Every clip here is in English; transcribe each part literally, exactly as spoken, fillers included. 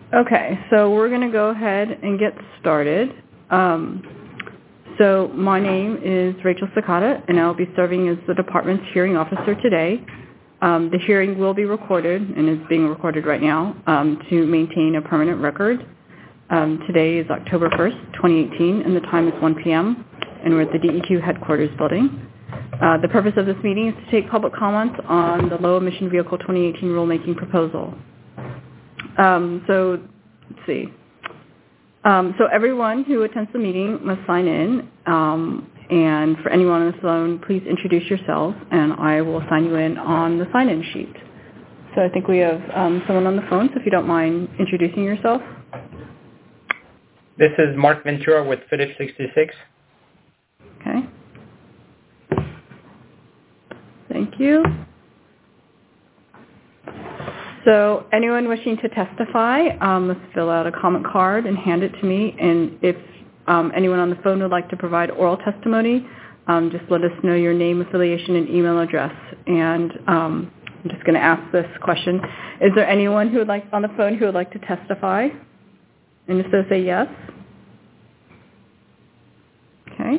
Okay, so we're going to go ahead and get started. Um, so my name is Rachel Sakata, and I'll be serving as the department's hearing officer today. Um, the hearing will be recorded, and is being recorded right now, um, to maintain a permanent record. Um, today is October first, twenty eighteen, and the time is one p m, and we're at the D E Q headquarters building. Uh, the purpose of this meeting is to take public comments on the Low Emission Vehicle twenty eighteen rulemaking proposal. Um, so, let's see. Um, so everyone who attends the meeting must sign in, um, and for anyone on the phone, please introduce yourselves, and I will sign you in on the sign-in sheet. So I think we have um, someone on the phone, so if you don't mind introducing yourself. This is Mark Ventura with Phillips sixty-six. Okay. Thank you. So anyone wishing to testify um, must fill out a comment card and hand it to me. And if um, anyone on the phone would like to provide oral testimony, um, just let us know your name, affiliation, and email address. And um, I'm just going to ask this question. Is there anyone who would like on the phone who would like to testify? And if so, say yes. Okay.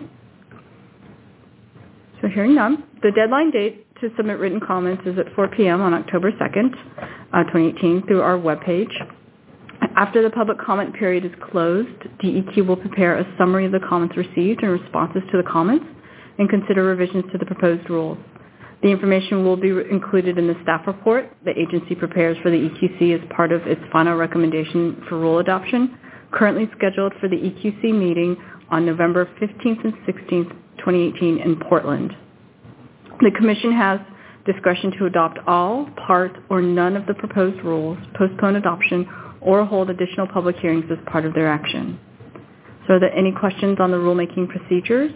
So hearing none. The deadline date to submit written comments is at four p m on October second, uh, twenty eighteen, through our webpage. After the public comment period is closed, D E Q will prepare a summary of the comments received and responses to the comments and consider revisions to the proposed rules. The information will be included in the staff report the agency prepares for the E Q C as part of its final recommendation for rule adoption, currently scheduled for the E Q C meeting on November fifteenth and sixteenth, twenty eighteen in Portland. The Commission has discretion to adopt all, part, or none of the proposed rules, postpone adoption, or hold additional public hearings as part of their action. So are there any questions on the rulemaking procedures?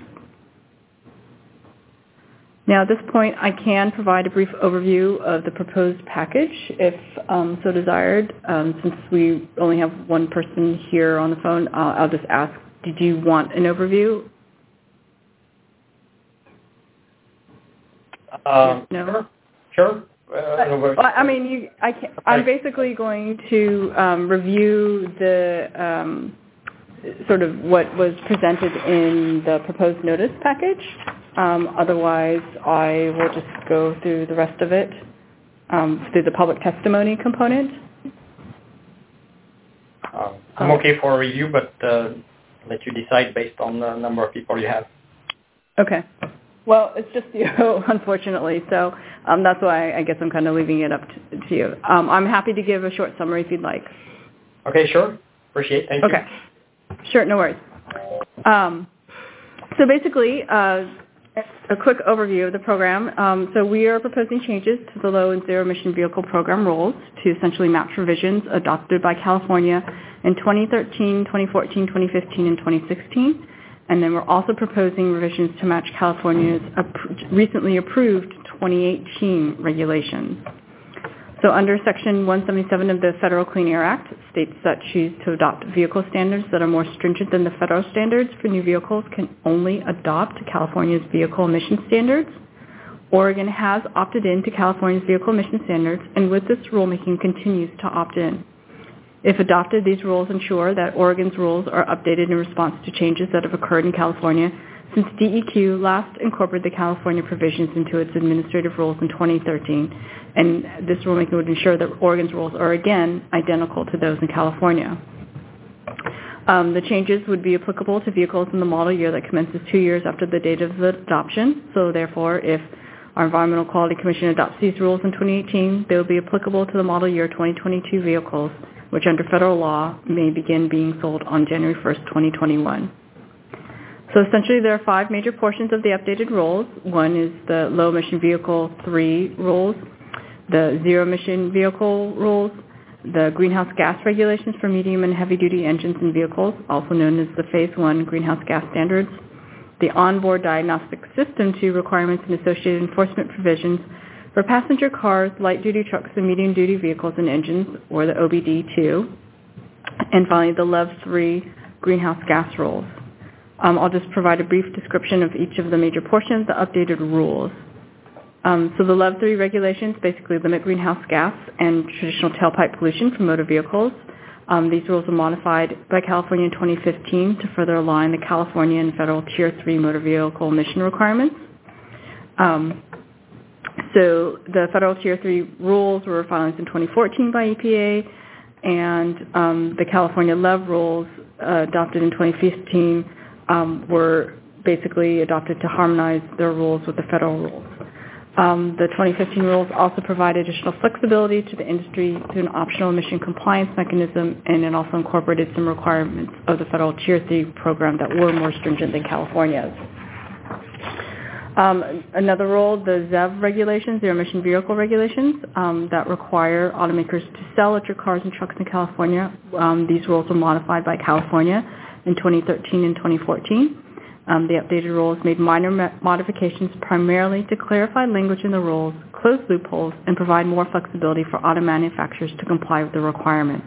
Now at this point, I can provide a brief overview of the proposed package if um, so desired. Um, since we only have one person here on the phone, uh, I'll just ask, did you want an overview? Um, no. Sure. Sure. Uh, well, I mean, you, I can, I'm basically going to um, review the um, sort of what was presented in the proposed notice package. Um, otherwise, I will just go through the rest of it um, through the public testimony component. Um, I'm okay for a review, but uh, let you decide based on the number of people you have. Okay. Well, it's just you, unfortunately, so um, that's why I guess I'm kind of leaving it up to, to you. Um, I'm happy to give a short summary if you'd like. Okay, sure. Appreciate it. Thank okay. you. Okay. Sure, no worries. Um, so basically, uh, a quick overview of the program. Um, so we are proposing changes to the low and zero emission vehicle program rules to essentially match revisions adopted by California in twenty thirteen, twenty fourteen, twenty fifteen, and twenty sixteen. And then we're also proposing revisions to match California's recently approved twenty eighteen regulations. So under Section one seventy-seven of the Federal Clean Air Act, states that choose to adopt vehicle standards that are more stringent than the federal standards for new vehicles can only adopt California's vehicle emission standards. Oregon has opted in to California's vehicle emission standards, and with this rulemaking continues to opt in. If adopted, these rules ensure that Oregon's rules are updated in response to changes that have occurred in California since D E Q last incorporated the California provisions into its administrative rules in twenty thirteen, and this rulemaking would ensure that Oregon's rules are again identical to those in California. Um, the changes would be applicable to vehicles in the model year that commences two years after the date of the adoption. So therefore, if our Environmental Quality Commission adopts these rules in twenty eighteen, they will be applicable to the model year twenty twenty-two vehicles, which under federal law may begin being sold on January first, twenty twenty-one. So essentially there are five major portions of the updated rules. One is the low emission vehicle three rules, the zero emission vehicle rules, the greenhouse gas regulations for medium and heavy duty engines and vehicles, also known as the phase one greenhouse gas standards, the onboard diagnostic system two requirements and associated enforcement provisions for passenger cars, light-duty trucks, and medium-duty vehicles and engines, or the O B D two, and finally the L E V three greenhouse gas rules. Um, I'll just provide a brief description of each of the major portions, the updated rules. Um, so the L E V three regulations basically limit greenhouse gas and traditional tailpipe pollution from motor vehicles. Um, these rules were modified by California in twenty fifteen to further align the California and federal Tier three motor vehicle emission requirements. Um, so the federal Tier three rules were filed in twenty fourteen by E P A, and um, the California LEV rules uh, adopted in twenty fifteen um, were basically adopted to harmonize their rules with the federal rules. Um, the twenty fifteen rules also provide additional flexibility to the industry through an optional emission compliance mechanism, and it also incorporated some requirements of the federal Tier three program that were more stringent than California's. Um, another rule, the Z E V regulations, zero emission vehicle regulations, um, that require automakers to sell electric cars and trucks in California. Um, these rules were modified by California in twenty thirteen and twenty fourteen. Um, the updated rules made minor ma- modifications primarily to clarify language in the rules, close loopholes, and provide more flexibility for auto manufacturers to comply with the requirements.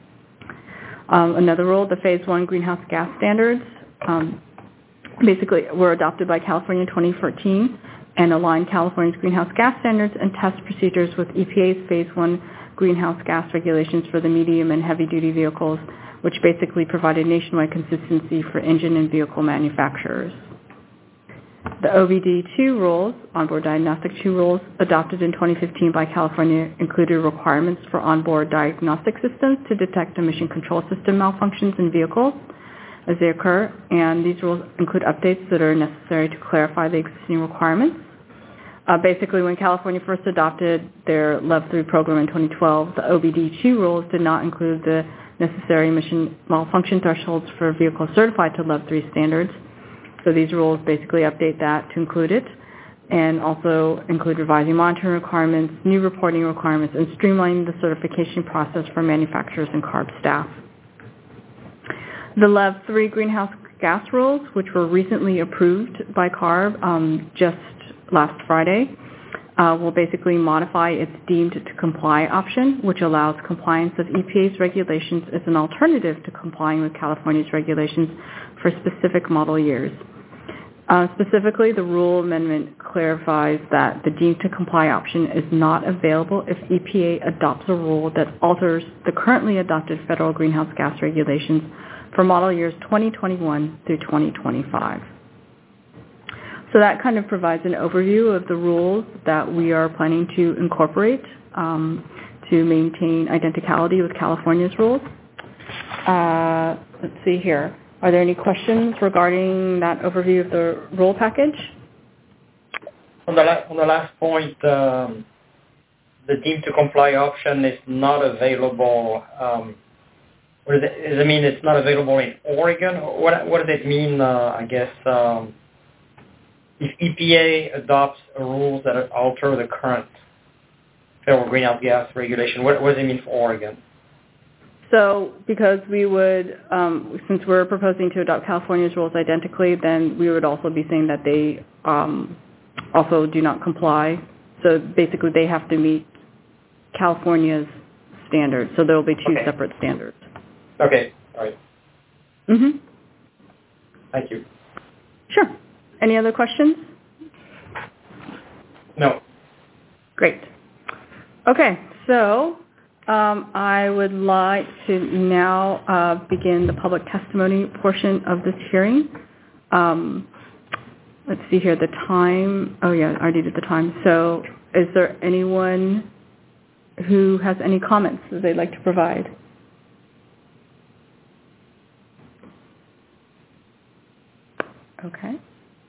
Um, another rule, the Phase one greenhouse gas standards, um, basically were adopted by California in twenty fourteen and aligned California's greenhouse gas standards and test procedures with E P A's Phase one greenhouse gas regulations for the medium and heavy-duty vehicles, which basically provided nationwide consistency for engine and vehicle manufacturers. The O B D two rules, onboard diagnostic two rules, adopted in twenty fifteen by California, included requirements for onboard diagnostic systems to detect emission control system malfunctions in vehicles as they occur, and these rules include updates that are necessary to clarify the existing requirements. Uh, basically, when California first adopted their LEV three program in twenty twelve, the O B D two rules did not include the necessary emission malfunction thresholds for vehicles certified to LEV three standards. So these rules basically update that to include it, and also include revising monitoring requirements, new reporting requirements, and streamlining the certification process for manufacturers and C A R B staff. The LEV three greenhouse gas rules, which were recently approved by C A R B um, just last Friday, uh, will basically modify its deemed to comply option, which allows compliance of E P A's regulations as an alternative to complying with California's regulations for specific model years. Uh, specifically, the rule amendment clarifies that the deemed to comply option is not available if E P A adopts a rule that alters the currently adopted federal greenhouse gas regulations for model years twenty twenty-one through twenty twenty-five. So that kind of provides an overview of the rules that we are planning to incorporate um, to maintain identicality with California's rules. Uh, let's see here. Are there any questions regarding that overview of the rule package? On the, la- on the last point, um, the deemed to comply option is not available. Um, what does it, does it mean it's not available in Oregon? What, what does it mean, uh, I guess, um, if E P A adopts a rule that alter the current federal greenhouse gas regulation, what, what does it mean for Oregon? So because we would, um, since we're proposing to adopt California's rules identically, then we would also be saying that they um, also do not comply. So basically they have to meet California's standards. So there will be two okay. separate standards. Okay, all right. Mm-hmm. Thank you. Sure. Any other questions? No. Great. Okay, so um, I would like to now uh, begin the public testimony portion of this hearing. Um, let's see here, the time. Oh, yeah, I already did the time. So is there anyone who has any comments that they'd like to provide? Okay.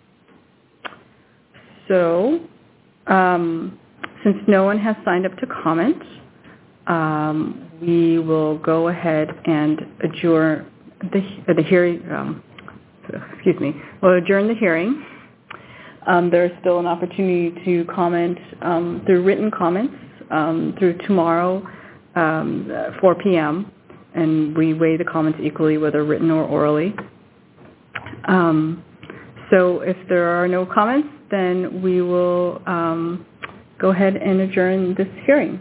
So, um, since no one has signed up to comment, um, we will go ahead and adjourn the, the hearing. Um, excuse me. We'll adjourn the hearing. Um, there is still an opportunity to comment um, through written comments um, through tomorrow, um, four p.m., and we weigh the comments equally, whether written or orally. Um, so if there are no comments, then we will um, go ahead and adjourn this hearing.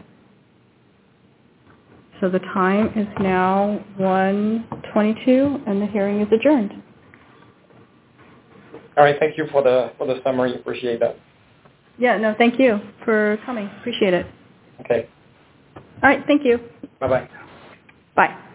So the time is now one twenty-two, and the hearing is adjourned. All right, thank you for the for the summary. Appreciate that. Yeah, no, thank you for coming. Appreciate it. Okay. All right, thank you. Bye-bye. Bye.